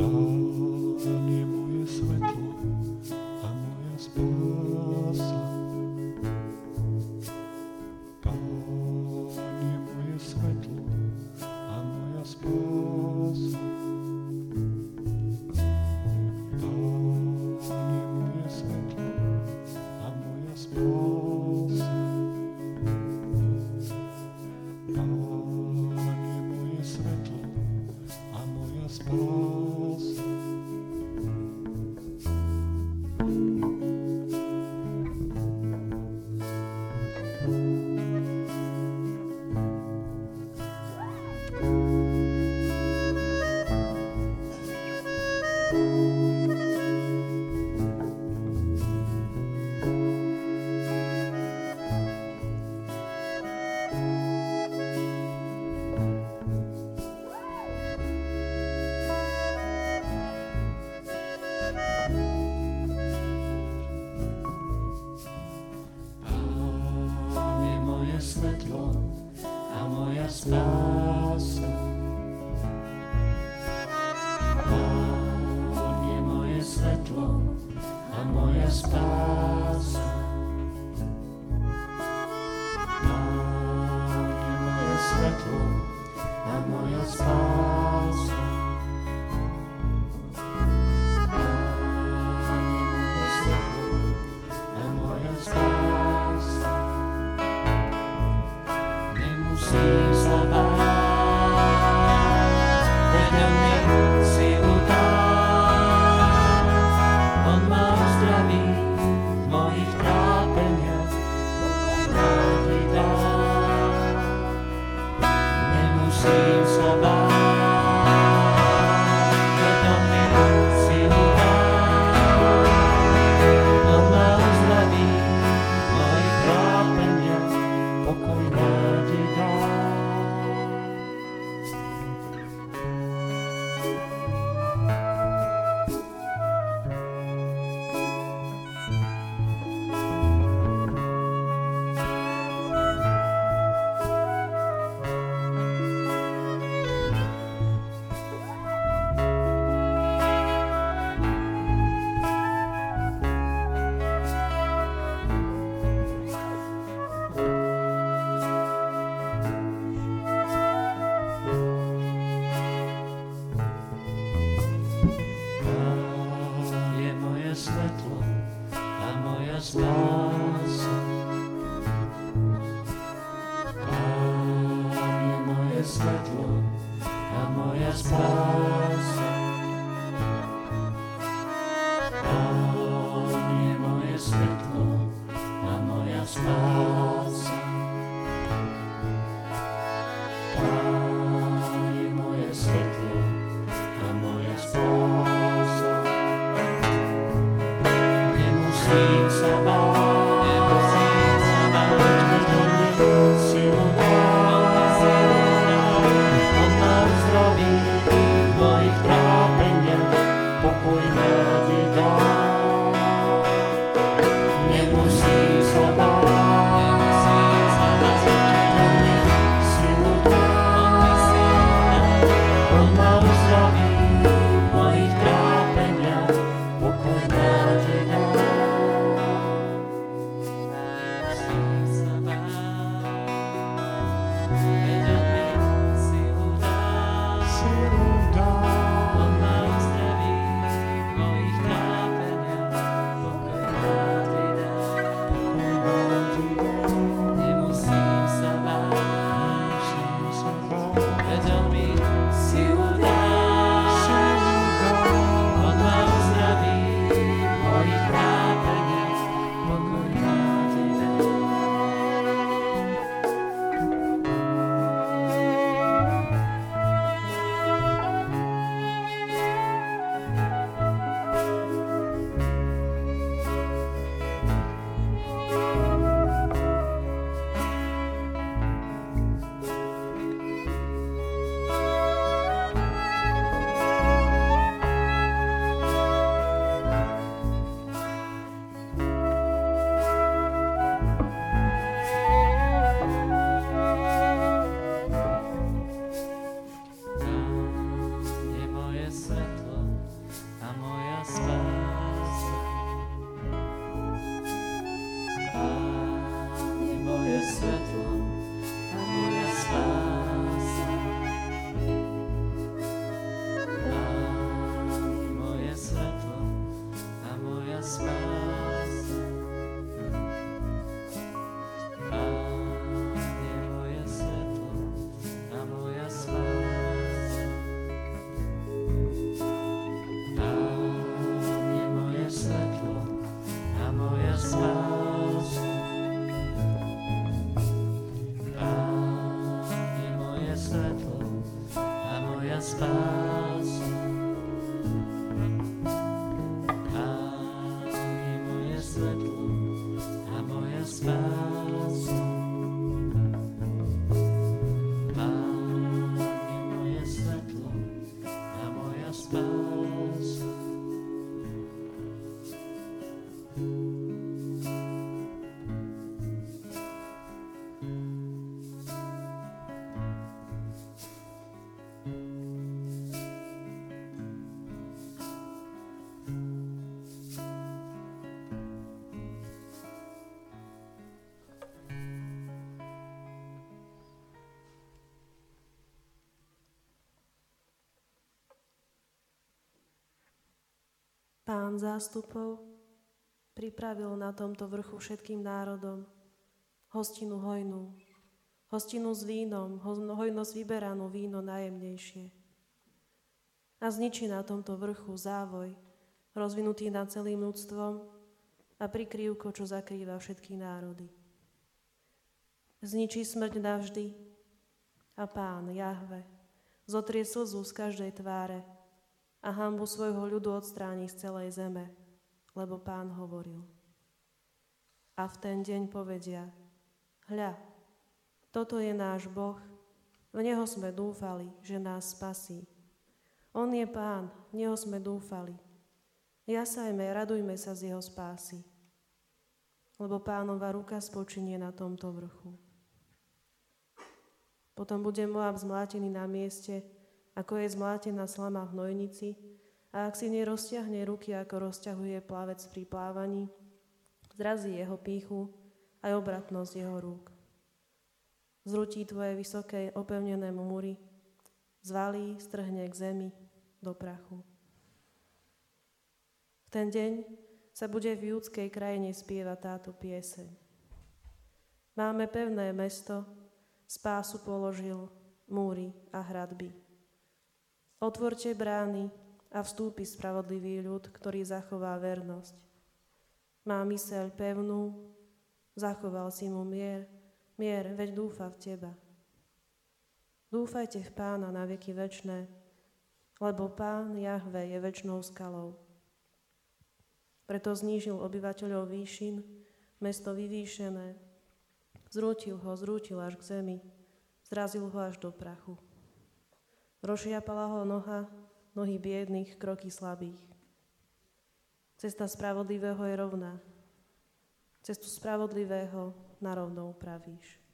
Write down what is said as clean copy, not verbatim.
Pán je moje svetlo a moja spása. Pán je moje svetlo a moja spása. Pán je moje svetlo a moja spása. Pán je moje svetlo a moja spása. Svetlo a moja spása. Pán je moje svetlo a moja spása. Pán je moje svetlo a moja spása. Pán je moje svetlo a moja spása. Nemusím sa báť, preto mi silu dá. On ma uzdraví v mojich trápeniach, nádej dá. Nemusím sa báť, preto mi silu dá. On ma uzdraví v mojich trápeniach, pokoj nádej dá. Pán je moje svetlo a moja spása. Pán je moje svetlo a moja spása. Pán je moje svetlo a moja spása. Pán je moje svetlo a moja spása. Nemusím sa báť, preto mi silu dá. On ma uzdraví v mojich trápeniach. spása. Pán je moje svetlo a moja spása. Pán zástupov pripravil na tomto vrchu všetkým národom hostinu hojnú, hostinu s vínom, hojnosť vyberanú víno najjemnejšie. A zničí na tomto vrchu závoj, rozvinutý nad celým ľudstvom a prikryvko, čo zakrýva všetky národy. Zničí smrť navždy a Pán, Jahve, zotrie slzu z každej tváre a hanbu svojho ľudu odstráni z celej zeme, lebo Pán hovoril. A v ten deň povedia, hľa, toto je náš Boh, v Neho sme dúfali, že nás spasí. On je Pán, v Neho sme dúfali. Jasajme, radujme sa z Jeho spásy, lebo Pánova ruka spočinie na tomto vrchu. Potom bude Moab zmlátený na mieste, ako je zmlátená slama v hnojnici, a ak si nerozťahne ruky, ako rozťahuje plavec pri plávaní, zrazí jeho pýchu aj obratnosť jeho rúk. Zrúti tvoje vysoké opevnené múry, zvalí, strhne k zemi, do prachu. V ten deň sa bude v judskej krajine spievať táto pieseň. Máme pevné mesto, spásu položil, múry a hradby. Otvorte brány a vstúpi spravodlivý ľud, ktorý zachová vernosť. Má myseľ pevnú, zachoval si mu mier, veď dúfa v teba. Dúfajte v Pána na veky večné, lebo Pán Jahve je večnou skalou. Preto znížil obyvateľov výšin, mesto vyvýšené, zrútil až k zemi, zrazil ho až do prachu. Rozšiapala ho nohy biedných, kroky slabých. Cesta spravodlivého je rovná. Cestu spravodlivého narovno upravíš.